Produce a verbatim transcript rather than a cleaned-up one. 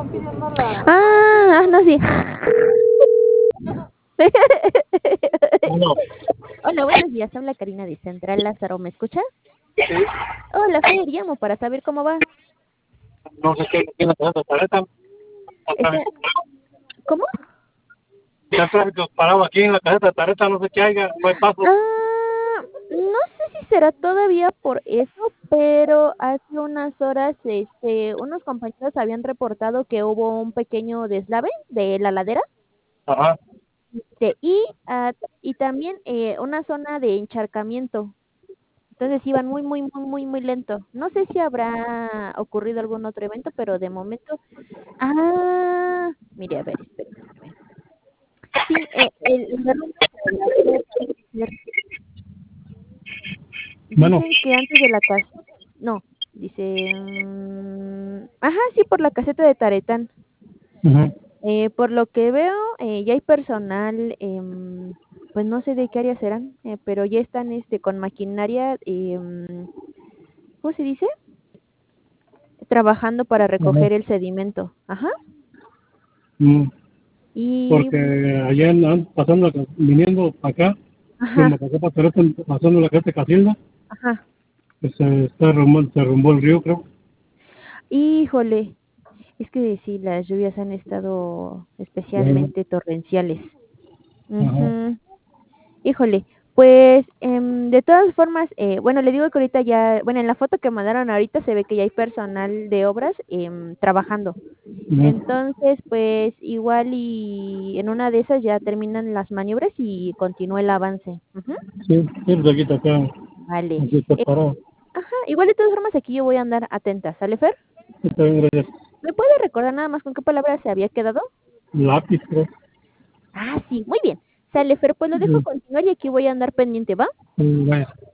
Ah, ah, no, sí. Bueno, Hola, buenos días. Habla Karina de Central Lázaro. ¿Me escuchas? sí, Hola, Fer. Llamo para saber cómo va. no sé qué tiene la tarjeta tarjeta. Está... ¿Cómo? Ya el tráfico parado aquí en la tarjeta tarjeta, no sé qué haya, no hay paso. Ah, no sé si será todavía por eso, pero hace unas horas, este, unos compañeros habían reportado que hubo un pequeño deslave de la ladera. Ajá. Este, y, ah, y también eh, una zona de encharcamiento. Entonces iban muy, muy, muy, muy, muy lento. No sé si habrá ocurrido algún otro evento, pero de momento. Ah, mire, a ver, espérame. Sí, eh, el, el derrumbe de la ladera parece ser- Bueno, dicen que antes de la casa. No, dice. mm, ajá, sí, por la caseta de Taretán. ujú. Eh, por lo que veo, eh, ya hay personal, em, pues no sé de qué área serán, eh, pero ya están este con maquinaria, em, ¿cómo se dice? Trabajando para Ajá. recoger el sedimento. Ajá. Mm, Y, porque ayer andan pasando, acá- viniendo para acá, que me ajá, pasó para Tareta, pasando la calle Casilda, ajá. que se está rumbo, se rumbó el río, creo. Híjole, es que sí, las lluvias han estado Bueno, especialmente torrenciales. ajá. Ujú. Híjole, pues em, de todas formas, eh, bueno, le digo que ahorita ya, bueno, en la foto que mandaron ahorita se ve que ya hay personal de obras em, trabajando. Ujú. Entonces, pues igual y en una de esas ya terminan las maniobras y continúa el avance. Ujú. Sí, sí, pues aquí está acá, Vale. aquí está Eh, parado. ajá, igual de todas formas aquí yo voy a andar atenta, ¿sale, Fer? Está bien, gracias. ¿Me puede recordar nada más con qué palabra se había quedado? Lápiz, creo. Ah, sí, muy bien. Sale, Fer, pues lo dejo Sí, continuar y aquí voy a andar pendiente, ¿va? sí, vaya.